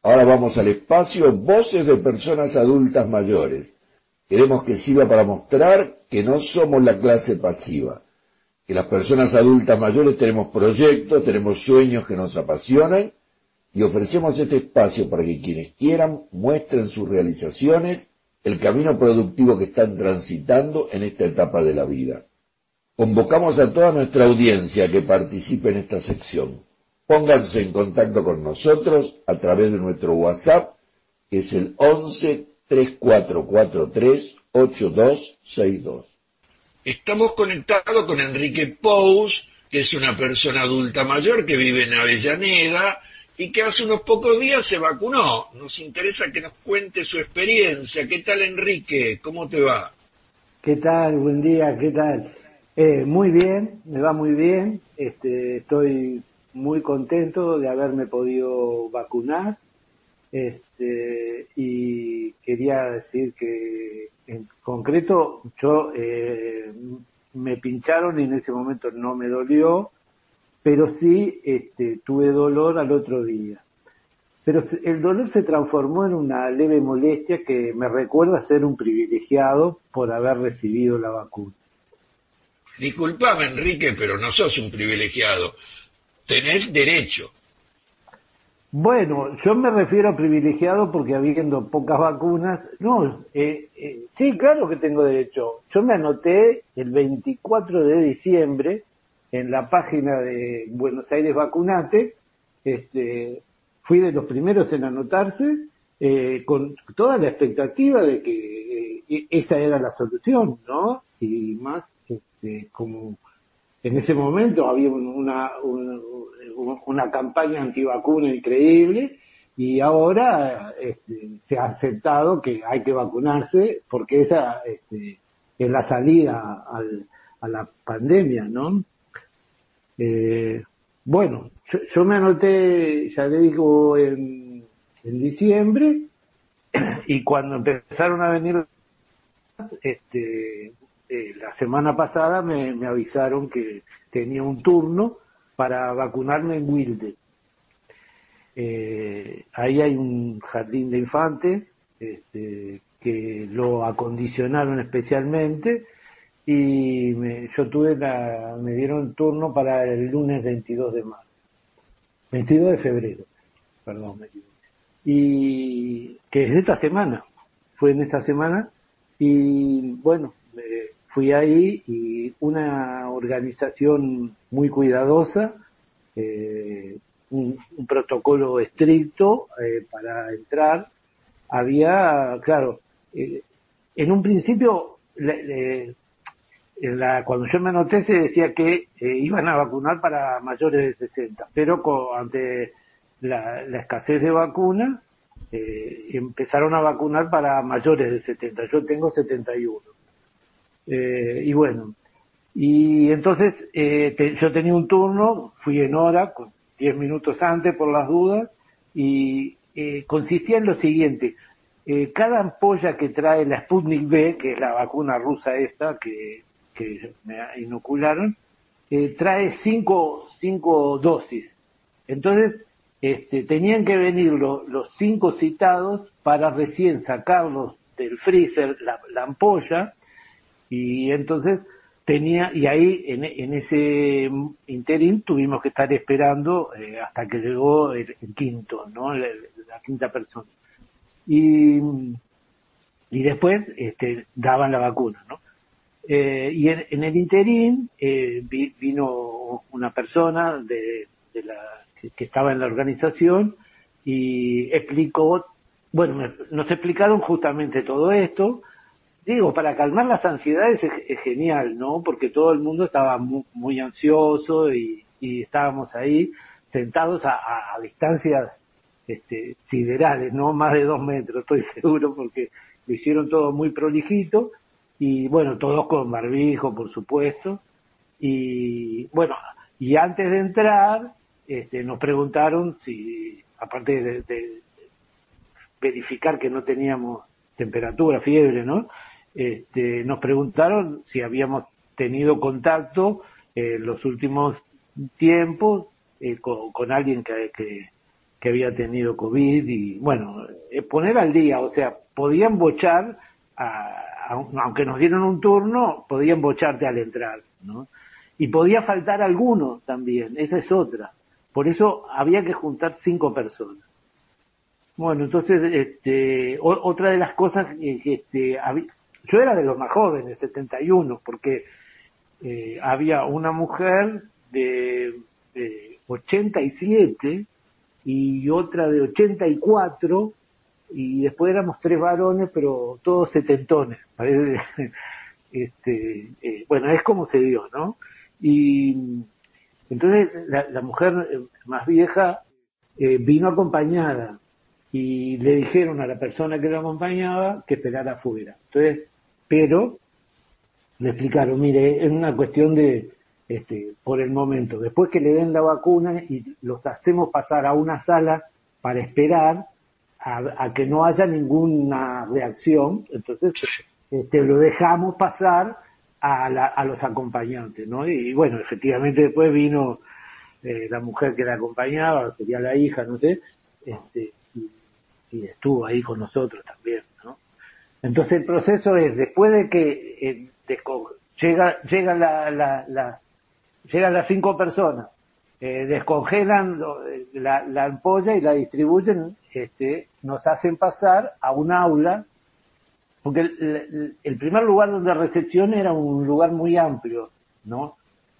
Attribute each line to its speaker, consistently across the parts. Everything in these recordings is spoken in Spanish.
Speaker 1: Ahora vamos al espacio, voces de personas adultas mayores. Queremos que sirva para mostrar que no somos la clase pasiva, que las personas adultas mayores tenemos proyectos, tenemos sueños que nos apasionan y ofrecemos este espacio para que quienes quieran muestren sus realizaciones, el camino productivo que están transitando en esta etapa de la vida. Convocamos a toda nuestra audiencia que participe en esta sección. Pónganse en contacto con nosotros a través de nuestro WhatsApp, que es el 11-3443-8262. Estamos conectados con Enrique Pous, que es una persona adulta mayor que vive en Avellaneda y que hace unos pocos días se vacunó. Nos interesa que nos cuente su experiencia. ¿Qué tal, Enrique? ¿Cómo te va?
Speaker 2: ¿Qué tal? Buen día, ¿qué tal? Muy bien, me va muy bien. Estoy muy contento de haberme podido vacunar. Y quería decir que en concreto yo me pincharon y en ese momento no me dolió, pero sí tuve dolor al otro día. Pero el dolor se transformó en una leve molestia que me recuerda ser un privilegiado por haber recibido la vacuna.
Speaker 1: Disculpame, Enrique, pero no sos un privilegiado. Tenés derecho.
Speaker 2: Bueno, yo me refiero a privilegiado porque habiendo pocas vacunas, no, sí, claro que tengo derecho. Yo me anoté el 24 de diciembre en la página de Buenos Aires Vacunate, fui de los primeros en anotarse, con toda la expectativa de que esa era la solución, ¿no? Y más, como en ese momento había una campaña antivacuna increíble y ahora se ha aceptado que hay que vacunarse porque esa es la salida a la pandemia, ¿no? Bueno, yo me anoté, ya le digo, en diciembre y cuando empezaron a venir la semana pasada me avisaron que tenía un turno para vacunarme en Wilde. Ahí hay un jardín de infantes que lo acondicionaron especialmente y me dieron turno para el lunes 22 de marzo, 22 de febrero, perdón, me equivoqué. Y que es esta semana, fue en esta semana y bueno, fui ahí y una organización muy cuidadosa, un protocolo estricto para entrar. Había, claro, en un principio, cuando yo me anoté se decía que iban a vacunar para mayores de 60, pero ante la escasez de vacunas, empezaron a vacunar para mayores de 70. Yo tengo 71. Y bueno, y entonces yo tenía un turno, fui en hora, con 10 minutos antes por las dudas, y consistía en lo siguiente: cada ampolla que trae la Sputnik V, que es la vacuna rusa esta que me inocularon, trae cinco dosis. Entonces, tenían que venir los 5 citados para recién sacarlos del freezer, la ampolla, y entonces y ahí en ese interín tuvimos que estar esperando hasta que llegó el quinto, ¿no? La quinta persona. Y después daban la vacuna, ¿no? Y en el interín vino una persona que estaba en la organización y explicó, bueno, nos explicaron justamente todo esto. Digo, para calmar las ansiedades es genial, ¿no? Porque todo el mundo estaba muy ansioso y estábamos ahí sentados a distancias siderales, ¿no? Más de 2 metros, estoy seguro, porque lo hicieron todo muy prolijito y bueno, todos con barbijo, por supuesto. Y bueno, y antes de entrar, nos preguntaron si, aparte de verificar que no teníamos temperatura, fiebre, ¿no? Nos preguntaron si habíamos tenido contacto en los últimos tiempos con alguien que había tenido COVID y bueno, poner al día, o sea, podían bochar, aunque nos dieron un turno, podían bocharte al entrar, ¿no? Y podía faltar alguno también, esa es otra. Por eso había que juntar 5 personas. Bueno, entonces, otra de las cosas, yo era de los más jóvenes, 71, porque había una mujer de 87 y otra de 84 y después éramos 3 varones, pero todos setentones. Parece, bueno, es como se dio, ¿no? Y entonces la mujer más vieja vino acompañada y le dijeron a la persona que la acompañaba que esperara afuera. Entonces, pero le explicaron, mire, es una cuestión de, por el momento, después que le den la vacuna y los hacemos pasar a una sala para esperar a que no haya ninguna reacción, entonces lo dejamos pasar a los acompañantes, ¿no? Y bueno, efectivamente después vino la mujer que la acompañaba, sería la hija, no sé, y estuvo ahí con nosotros también, ¿no? Entonces el proceso es, después de que llegan las 5 personas, descongelan la ampolla y la distribuyen, nos hacen pasar a un aula, porque el primer lugar donde recepción era un lugar muy amplio, ¿no?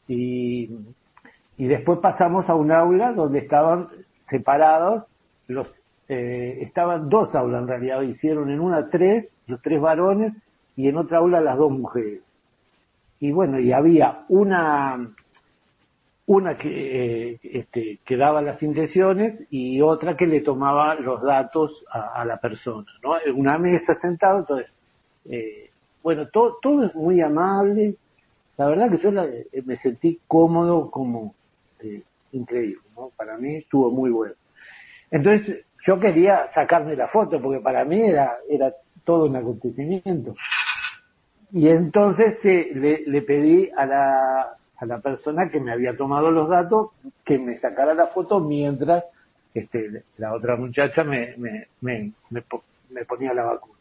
Speaker 2: Y después pasamos a un aula donde estaban separados estaban 2 aulas en realidad, hicieron en una 3, los 3 varones, y en otra aula las 2 mujeres. Y bueno, y había una que daba las intenciones y otra que le tomaba los datos a la persona, ¿no? En una mesa sentado, entonces, bueno, todo es muy amable. La verdad que yo me sentí cómodo, como increíble, ¿no? Para mí estuvo muy bueno. Entonces yo quería sacarme la foto porque para mí era todo un acontecimiento. Y entonces le pedí a la persona que me había tomado los datos que me sacara la foto mientras la otra muchacha me ponía la vacuna.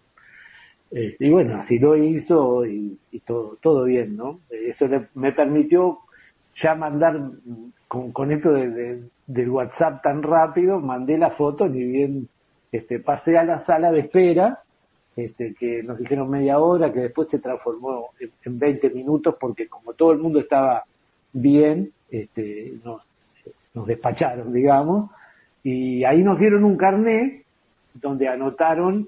Speaker 2: Y bueno, así lo hizo y todo bien, ¿no? Eso me permitió ya mandar, con esto del WhatsApp tan rápido, mandé la foto, ni bien pasé a la sala de espera, que nos dijeron media hora, que después se transformó en 20 minutos, porque como todo el mundo estaba bien, nos despacharon, digamos, y ahí nos dieron un carnet donde anotaron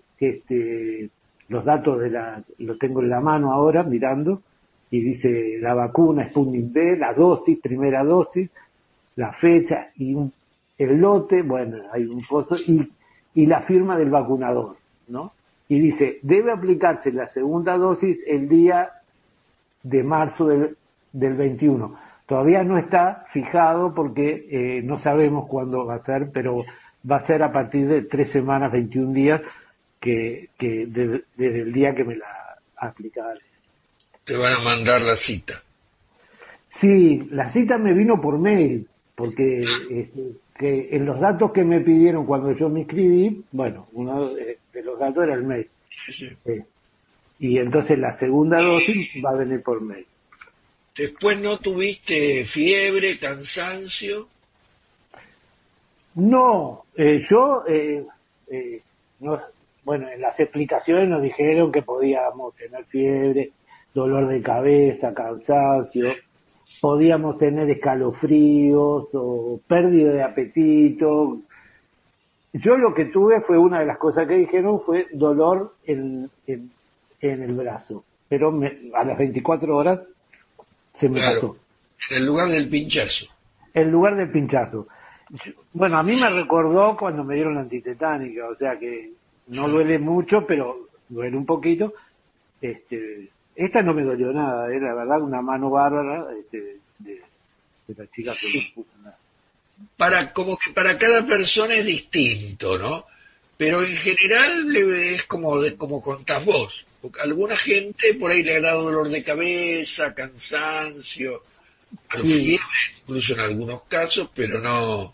Speaker 2: los datos lo tengo en la mano ahora mirando, y dice la vacuna Sputnik V, la dosis, primera dosis, la fecha y el lote, bueno, hay un coso, y la firma del vacunador, ¿no? Y dice, debe aplicarse la segunda dosis el día de marzo del 21. Todavía no está fijado porque no sabemos cuándo va a ser, pero va a ser a partir de 3 semanas, 21 días, desde el día que me la aplicaron.
Speaker 1: Te van a mandar la cita.
Speaker 2: Sí, la cita me vino por mail, porque que en los datos que me pidieron cuando yo me inscribí, bueno, uno de los datos era el mail.
Speaker 1: Sí.
Speaker 2: Y entonces la segunda dosis va a venir por mail.
Speaker 1: Después no tuviste fiebre, cansancio.
Speaker 2: No, no, bueno, en las explicaciones nos dijeron que podíamos tener fiebre, dolor de cabeza, cansancio, podíamos tener escalofríos o pérdida de apetito. Yo lo que tuve fue, una de las cosas que dijeron fue dolor en el brazo, pero a las 24 horas se me pasó.
Speaker 1: En el lugar del pinchazo.
Speaker 2: En lugar del pinchazo. Bueno, a mí me recordó cuando me dieron la antitetánica, o sea que no duele mucho, pero duele un poquito. Esta no me dolió nada, la verdad una mano bárbara de la chica que me puso nada.
Speaker 1: Como que para cada persona es distinto, ¿no? Pero en general es como contás vos. Porque a alguna gente por ahí le ha dado dolor de cabeza, cansancio,
Speaker 2: Sí,
Speaker 1: fiebre, incluso en algunos casos, pero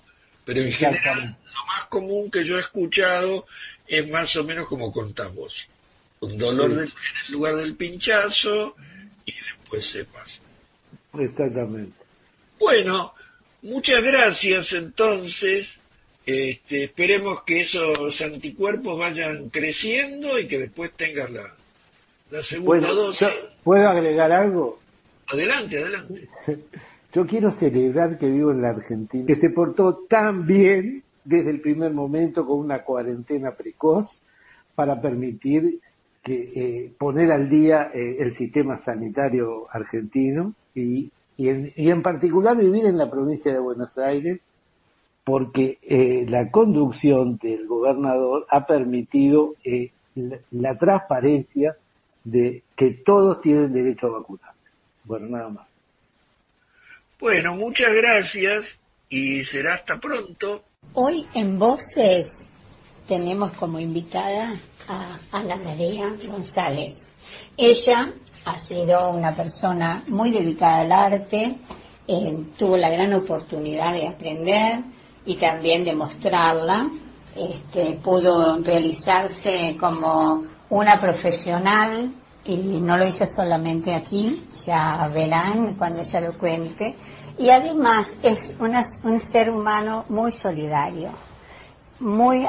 Speaker 1: Pero en general,
Speaker 2: exactamente.
Speaker 1: lo más común que yo he escuchado es más o menos como contás vos. Un dolor
Speaker 2: Sí,
Speaker 1: en el lugar del pinchazo y después se pasa.
Speaker 2: exactamente.
Speaker 1: Bueno, muchas gracias entonces. Esperemos que esos anticuerpos vayan creciendo y que después tengas la
Speaker 2: Bueno,
Speaker 1: segunda dosis.
Speaker 2: ¿puedo agregar algo?
Speaker 1: Adelante, adelante.
Speaker 2: Yo quiero celebrar que vivo en la Argentina, que se portó tan bien desde el primer momento con una cuarentena precoz para permitir poner al día el sistema sanitario argentino y en particular vivir en la provincia de Buenos Aires porque la conducción del gobernador ha permitido la transparencia de que todos tienen derecho a vacunarse. Bueno, nada más.
Speaker 1: Bueno, muchas gracias y será hasta pronto.
Speaker 3: Hoy en Voces tenemos como invitada a Ana María González. Ella ha sido una persona muy dedicada al arte, tuvo la gran oportunidad de aprender y también de mostrarla. Pudo realizarse como una profesional y no lo hizo solamente aquí, ya verán cuando ella lo cuente. Y además es un ser humano muy solidario, muy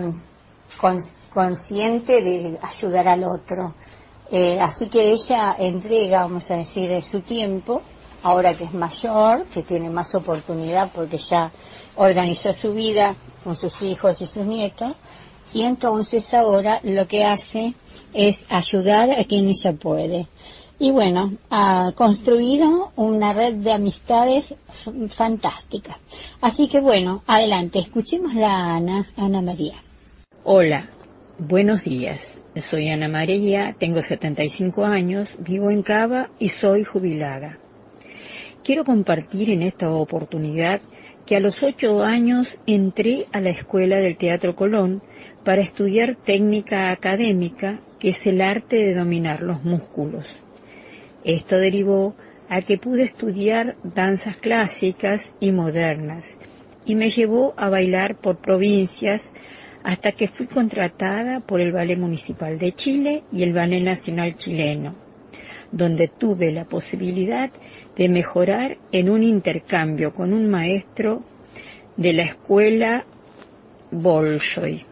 Speaker 3: consciente de ayudar al otro. Así que ella entrega, vamos a decir, su tiempo, ahora que es mayor, que tiene más oportunidad porque ya organizó su vida con sus hijos y sus nietos, y entonces ahora lo que hace es ayudar a quien ella puede. Y bueno, ha construido una red de amistades fantástica. Así que bueno, adelante, escuchemos a Ana María.
Speaker 4: Hola, buenos días. Soy Ana María, tengo 75 años, vivo en Cava y soy jubilada. Quiero compartir en esta oportunidad que a los 8 años entré a la Escuela del Teatro Colón para estudiar técnica académica, que es el arte de dominar los músculos. Esto derivó a que pude estudiar danzas clásicas y modernas y me llevó a bailar por provincias hasta que fui contratada por el Ballet Municipal de Chile y el Ballet Nacional Chileno, donde tuve la posibilidad de mejorar en un intercambio con un maestro de la escuela Bolshoi.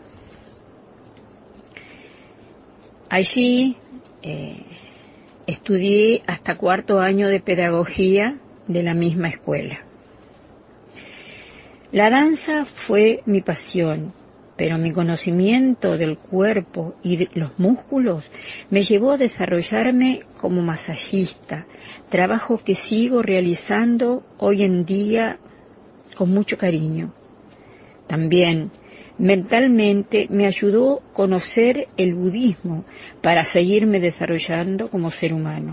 Speaker 4: Allí estudié hasta 4º año de pedagogía de la misma escuela. La danza fue mi pasión, pero mi conocimiento del cuerpo y de los músculos me llevó a desarrollarme como masajista, trabajo que sigo realizando hoy en día con mucho cariño. También mentalmente me ayudó a conocer el budismo para seguirme desarrollando como ser humano.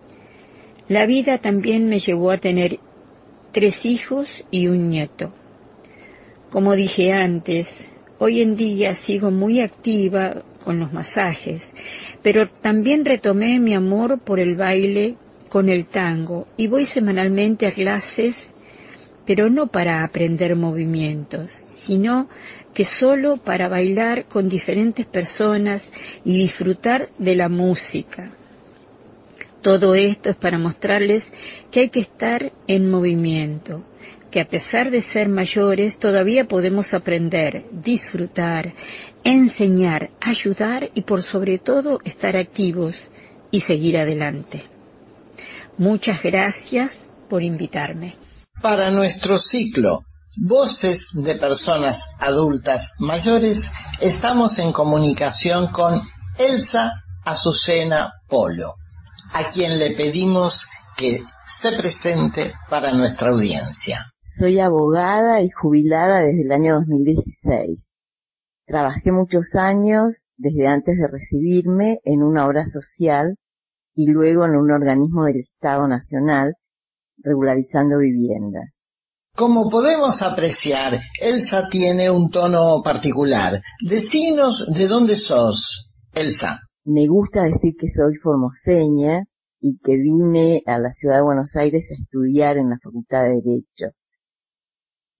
Speaker 4: La vida también me llevó a tener 3 hijos y un nieto. Como dije antes, hoy en día sigo muy activa con los masajes, pero también retomé mi amor por el baile con el tango y voy semanalmente a clases, pero no para aprender movimientos, sino que solo para bailar con diferentes personas y disfrutar de la música. Todo esto es para mostrarles que hay que estar en movimiento, que a pesar de ser mayores todavía podemos aprender, disfrutar, enseñar, ayudar y por sobre todo estar activos y seguir adelante. Muchas gracias por invitarme.
Speaker 5: Para nuestro ciclo Voces de Personas Adultas Mayores, estamos en comunicación con Elsa Azucena Polo, a quien le pedimos que se presente para nuestra audiencia.
Speaker 6: Soy abogada y jubilada desde el año 2016. Trabajé muchos años, desde antes de recibirme, en una obra social y luego en un organismo del Estado Nacional, regularizando viviendas.
Speaker 5: Como podemos apreciar, Elsa tiene un tono particular. Decinos de dónde sos, Elsa.
Speaker 6: Me gusta decir que soy formoseña y que vine a la ciudad de Buenos Aires a estudiar en la Facultad de Derecho.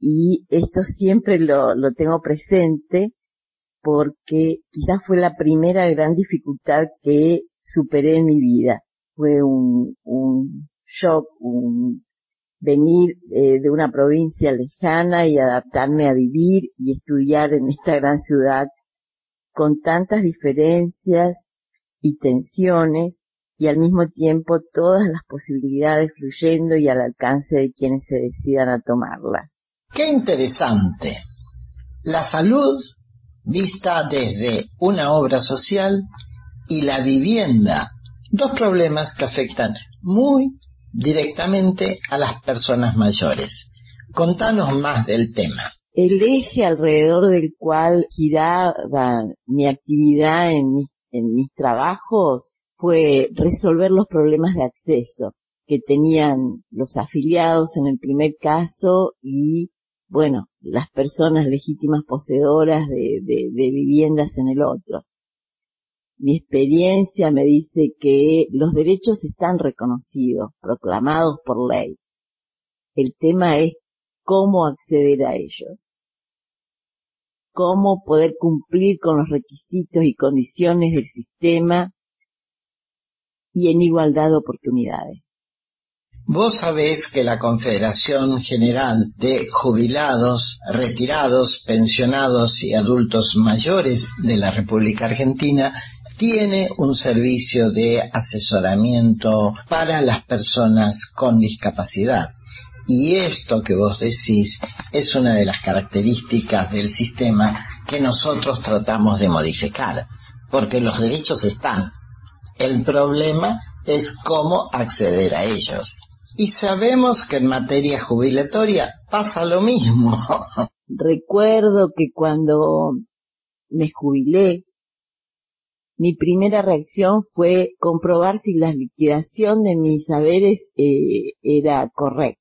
Speaker 6: y esto siempre lo tengo presente porque quizás fue la primera gran dificultad que superé en mi vida. Fue un shock, venir de una provincia lejana y adaptarme a vivir y estudiar en esta gran ciudad con tantas diferencias y tensiones y al mismo tiempo todas las posibilidades fluyendo y al alcance de quienes se decidan a tomarlas.
Speaker 5: ¡Qué interesante! La salud vista desde una obra social y la vivienda, dos problemas que afectan muy directamente a las personas mayores. Contanos más del tema.
Speaker 6: El eje alrededor del cual giraba mi actividad en mis trabajos fue resolver los problemas de acceso que tenían los afiliados en el primer caso y, bueno, las personas legítimas poseedoras de viviendas en el otro. Mi experiencia me dice que los derechos están reconocidos, proclamados por ley. El tema es cómo acceder a ellos, cómo poder cumplir con los requisitos y condiciones del sistema y en igualdad de oportunidades.
Speaker 5: Vos sabés que la Confederación General de Jubilados, Retirados, Pensionados y Adultos Mayores de la República Argentina tiene un servicio de asesoramiento para las personas con discapacidad. Y esto que vos decís es una de las características del sistema que nosotros tratamos de modificar, porque los derechos están. El problema es cómo acceder a ellos. Y sabemos que en materia jubilatoria pasa lo mismo.
Speaker 6: Recuerdo que cuando me jubilé, mi primera reacción fue comprobar si la liquidación de mis haberes era correcta.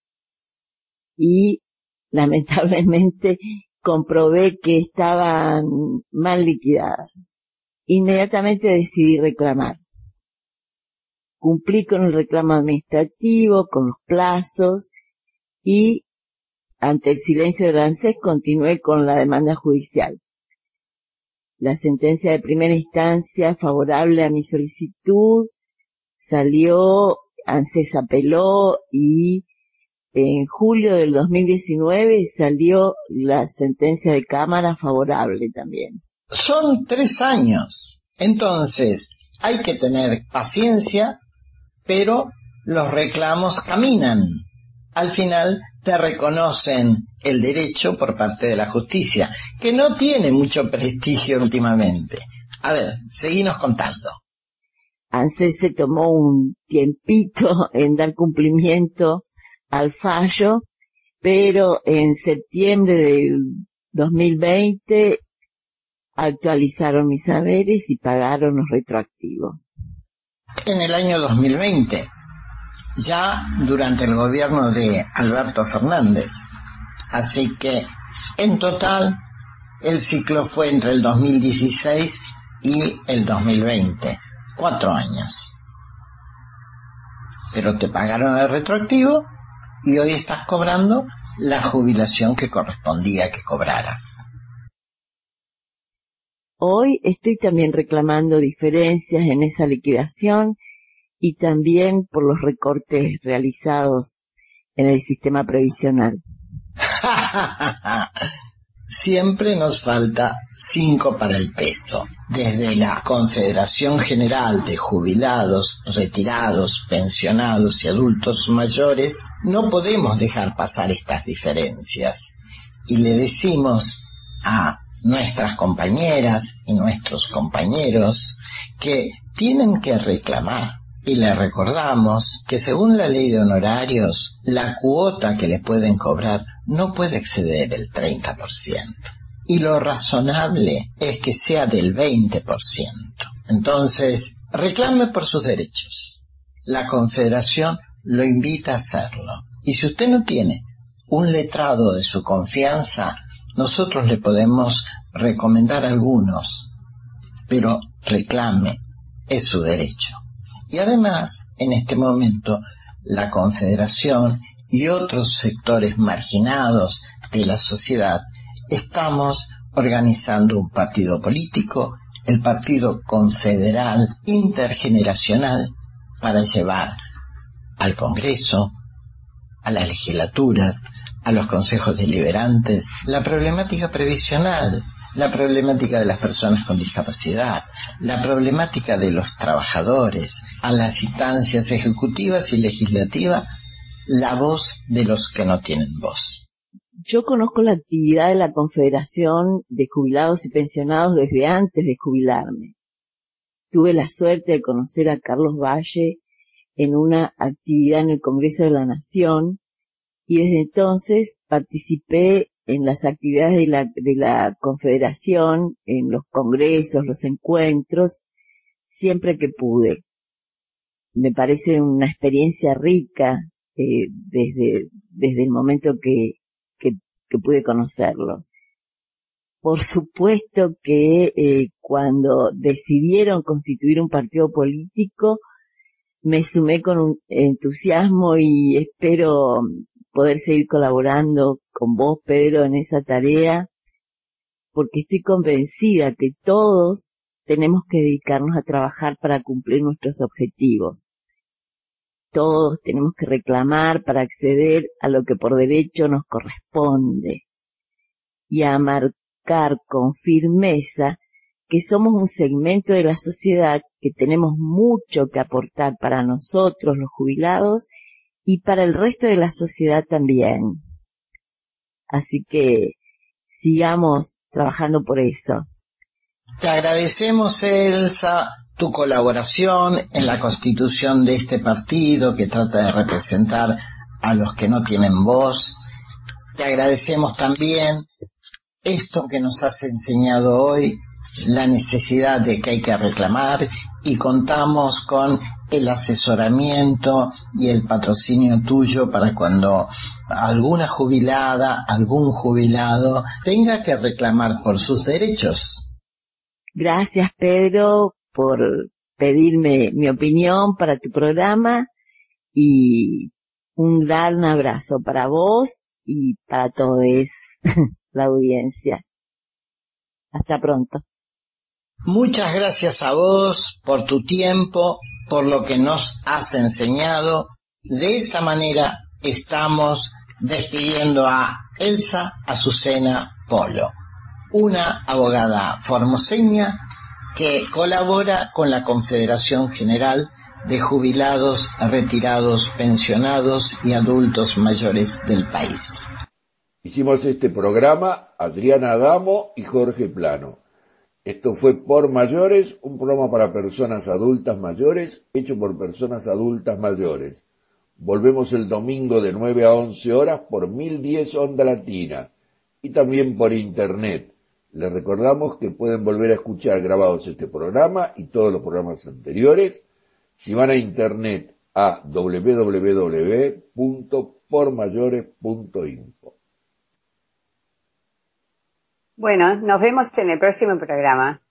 Speaker 6: Y lamentablemente comprobé que estaban mal liquidadas. Inmediatamente decidí reclamar. Cumplí con el reclamo administrativo, con los plazos y ante el silencio del ANSES continué con la demanda judicial. La sentencia de primera instancia favorable a mi solicitud salió, ANSES apeló y en julio del 2019 salió la sentencia de Cámara favorable también.
Speaker 5: Son 3 años. Entonces, hay que tener paciencia, pero los reclamos caminan. Al final te reconocen el derecho por parte de la justicia, que no tiene mucho prestigio últimamente. A ver, seguinos contando.
Speaker 6: ANSES se tomó un tiempito en dar cumplimiento al fallo, pero en septiembre del 2020 actualizaron mis haberes y pagaron los retroactivos.
Speaker 5: En el año 2020, ya durante el gobierno de Alberto Fernández. Así que, en total, el ciclo fue entre el 2016 y el 2020. 4 años. Pero te pagaron el retroactivo y hoy estás cobrando la jubilación que correspondía que cobraras.
Speaker 6: Hoy estoy también reclamando diferencias en esa liquidación y también por los recortes realizados en el sistema previsional.
Speaker 5: Siempre nos falta 5 para el peso. Desde la Confederación General de Jubilados, Retirados, Pensionados y Adultos Mayores, no podemos dejar pasar estas diferencias. Y le decimos a nuestras compañeras y nuestros compañeros que tienen que reclamar. Y le recordamos que según la ley de honorarios, la cuota que le pueden cobrar no puede exceder el 30%. Y lo razonable es que sea del 20%. Entonces, reclame por sus derechos. La Confederación lo invita a hacerlo. Y si usted no tiene un letrado de su confianza, nosotros le podemos recomendar algunos. Pero reclame, es su derecho. Y además, en este momento, la Confederación y otros sectores marginados de la sociedad, estamos organizando un partido político, el Partido Confederal Intergeneracional, para llevar al Congreso, a las legislaturas, a los consejos deliberantes, la problemática previsional, la problemática de las personas con discapacidad, la problemática de los trabajadores, a las instancias ejecutivas y legislativas, la voz de los que no tienen voz.
Speaker 6: Yo conozco la actividad de la Confederación de Jubilados y Pensionados desde antes de jubilarme. Tuve la suerte de conocer a Carlos Valle en una actividad en el Congreso de la Nación y desde entonces participé en las actividades de la Confederación, en los congresos, los encuentros, siempre que pude. Me parece una experiencia rica desde el momento que pude conocerlos. Por supuesto que cuando decidieron constituir un partido político, me sumé con un entusiasmo y espero poder seguir colaborando con vos, Pedro, en esa tarea, porque estoy convencida que todos tenemos que dedicarnos a trabajar para cumplir nuestros objetivos. Todos tenemos que reclamar para acceder a lo que por derecho nos corresponde y a marcar con firmeza que somos un segmento de la sociedad que tenemos mucho que aportar para nosotros, los jubilados, y para el resto de la sociedad también. Así que sigamos trabajando por eso.
Speaker 5: Te agradecemos, Elsa, tu colaboración en la constitución de este partido que trata de representar a los que no tienen voz. Te agradecemos también esto que nos has enseñado hoy, la necesidad de que hay que reclamar, y contamos con el asesoramiento y el patrocinio tuyo para cuando alguna jubilada, algún jubilado tenga que reclamar por sus derechos.
Speaker 6: Gracias, Pedro, por pedirme mi opinión para tu programa y un gran abrazo para vos y para todos la audiencia. Hasta pronto.
Speaker 5: Muchas gracias a vos por tu tiempo, por lo que nos has enseñado. De esta manera estamos despidiendo a Elsa Azucena Polo, una abogada formoseña que colabora con la Confederación General de Jubilados, Retirados, Pensionados y Adultos Mayores del país.
Speaker 1: Hicimos este programa Adriana Adamo y Jorge Plano. Esto fue Por Mayores, un programa para personas adultas mayores, hecho por personas adultas mayores. Volvemos el domingo de 9 a 11 horas por 1010 Onda Latina y también por Internet. Les recordamos que pueden volver a escuchar grabados este programa y todos los programas anteriores si van a Internet a www.pormayores.info.
Speaker 7: Bueno, nos vemos en el próximo programa.